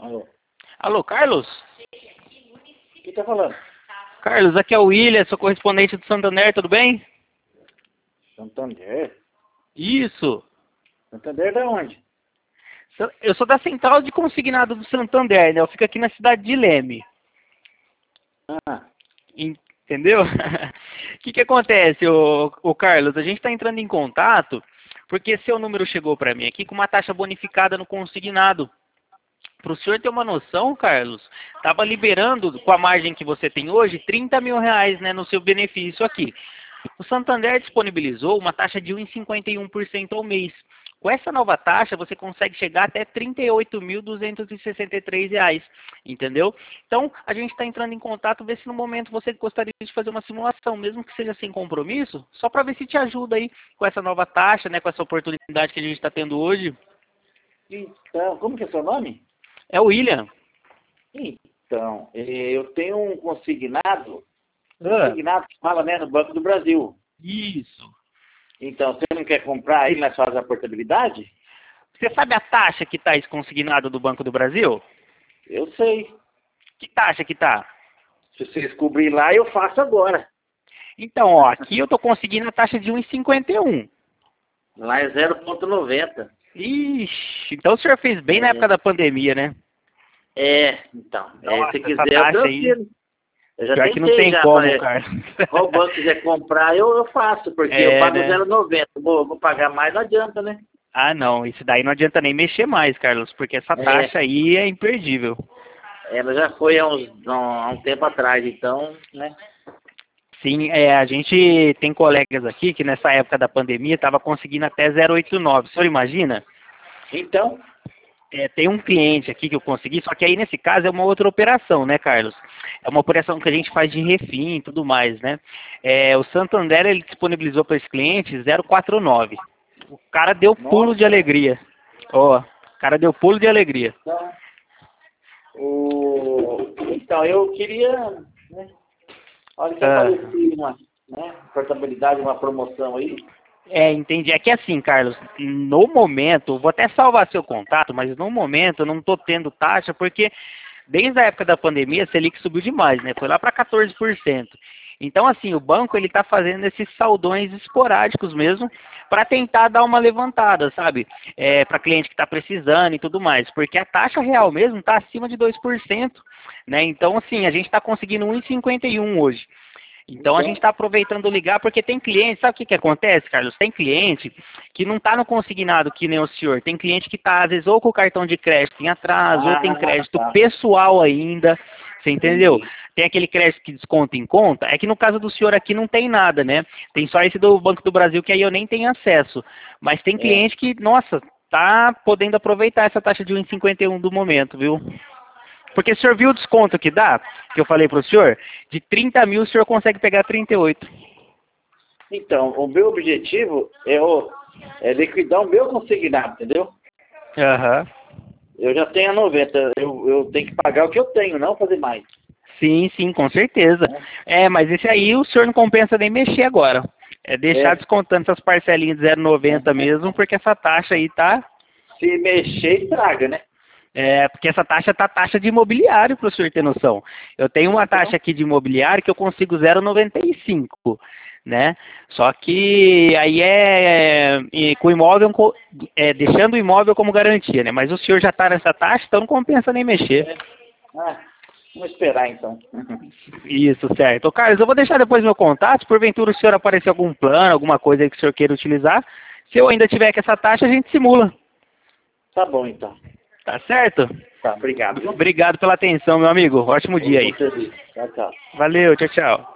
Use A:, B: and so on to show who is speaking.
A: Alô?
B: Alô, Carlos?
A: Quem tá falando?
B: Carlos, aqui é o William, sou correspondente do Santander, tudo bem?
A: Santander?
B: Isso.
A: Santander da onde?
B: Eu sou da central de consignado do Santander, né? Eu fico aqui na cidade de Leme.
A: Ah,
B: Entendeu? O que acontece, ô Carlos? A gente está entrando em contato porque seu número chegou para mim aqui com uma taxa bonificada no consignado. Para o senhor ter uma noção, Carlos, estava liberando, com a margem que você tem hoje, R$ 30.000, né, no seu benefício aqui. O Santander disponibilizou uma taxa de 1,51% ao mês. Com essa nova taxa, você consegue chegar até R$ 38.263, entendeu? Então, a gente está entrando em contato, ver se no momento você gostaria de fazer uma simulação, mesmo que seja sem compromisso, só para ver se te ajuda aí com essa nova taxa, né, com essa oportunidade que a gente está tendo hoje.
A: então, como que é seu nome?
B: É o William.
A: Então, eu tenho um consignado
B: Ah,
A: que fala, né, no Banco do Brasil.
B: isso.
A: Então, você não quer comprar aí, nós fazemos a portabilidade?
B: Você sabe a taxa que está esse consignado do Banco do Brasil?
A: Eu sei.
B: Que taxa que tá?
A: Se você descobrir lá, eu faço agora.
B: Então, ó, aqui eu tô conseguindo a taxa de 1,51.
A: Lá é 0,90.
B: Ixi, então o senhor fez bem na época da pandemia, né?
A: Então,
B: Nossa,
A: se
B: essa
A: quiser, eu
B: taxa aí,
A: transfiro. Eu já
B: pior que não
A: tentei,
B: tem
A: já
B: como,
A: falei,
B: cara.
A: qual banco quiser comprar, eu faço, porque eu
B: É,
A: pago
B: né?
A: 0,90. Vou pagar mais, não adianta, né?
B: Ah, não, isso daí não adianta nem mexer mais, Carlos, porque essa
A: É,
B: taxa aí é imperdível.
A: ela já foi há um tempo atrás, então, né?
B: Sim, a gente tem colegas aqui que nessa época da pandemia tava conseguindo até 0,89. O senhor imagina?
A: Então,
B: Tem um cliente aqui que eu consegui, só que aí nesse caso é uma outra operação, né, Carlos? É uma operação que a gente faz de refim e tudo mais, né? O Santander, ele disponibilizou para esse cliente 0,49. O cara deu pulo de
A: nossa,
B: alegria. Ó, o cara deu pulo de alegria.
A: então, então eu queria, né? Olha que
B: Ah,
A: aparecia uma, né, portabilidade, uma promoção aí.
B: entendi. É que assim, Carlos, no momento, vou até salvar seu contato, mas no momento eu não tô tendo taxa porque desde a época da pandemia, a Selic subiu demais, né? Foi lá para 14%. Então, assim, o banco ele está fazendo esses saldões esporádicos mesmo para tentar dar uma levantada, sabe? Para cliente que está precisando e tudo mais, porque a taxa real mesmo está acima de 2%, né? Então, assim, a gente está conseguindo 1,51 hoje. Então a gente
A: Então,
B: está aproveitando ligar porque tem cliente, sabe o que acontece, Carlos? Tem cliente que não está no consignado que nem o senhor. Tem cliente que está, às vezes, ou com o cartão de crédito em atraso, ou tem crédito
A: tá,
B: pessoal ainda. Você entendeu?
A: entendi.
B: Tem aquele crédito que desconta em conta. É que no caso do senhor aqui não tem nada, né? Tem só esse do Banco do Brasil que aí eu nem tenho acesso. Mas tem
A: É,
B: cliente que, nossa, tá podendo aproveitar essa taxa de 1,51 do momento, viu? Porque o senhor viu o desconto que dá, que eu falei para o senhor? De 30 mil o senhor consegue pegar 38.
A: então, o meu objetivo é liquidar o meu consignado, entendeu?
B: Aham.
A: Eu já tenho a 90, eu tenho que pagar o que eu tenho, não fazer mais.
B: Sim, sim, com certeza.
A: Né?
B: Mas esse aí o senhor não compensa nem mexer agora. É deixar
A: É,
B: descontando essas parcelinhas de 0,90 mesmo, porque essa taxa aí tá.
A: se mexer, estraga, né?
B: Porque essa taxa tá taxa de imobiliário, para o senhor ter noção. Eu tenho uma
A: Então,
B: taxa aqui de imobiliário que eu consigo 0,95, né? Só que aí com o imóvel, deixando o imóvel como garantia, né? Mas o senhor já está nessa taxa, então não compensa nem mexer.
A: é, ah, vamos esperar então.
B: Isso, certo. Ô, Carlos, eu vou deixar depois meu contato, se porventura o senhor aparecer algum plano, alguma coisa aí que o senhor queira utilizar. Se eu ainda tiver com essa taxa, a gente simula.
A: Tá bom então.
B: Tá certo?
A: Tá, obrigado. Viu?
B: Obrigado pela atenção, meu amigo. Ótimo dia
A: Bom
B: aí.
A: serviço. Tchau, tchau.
B: Valeu, tchau, tchau.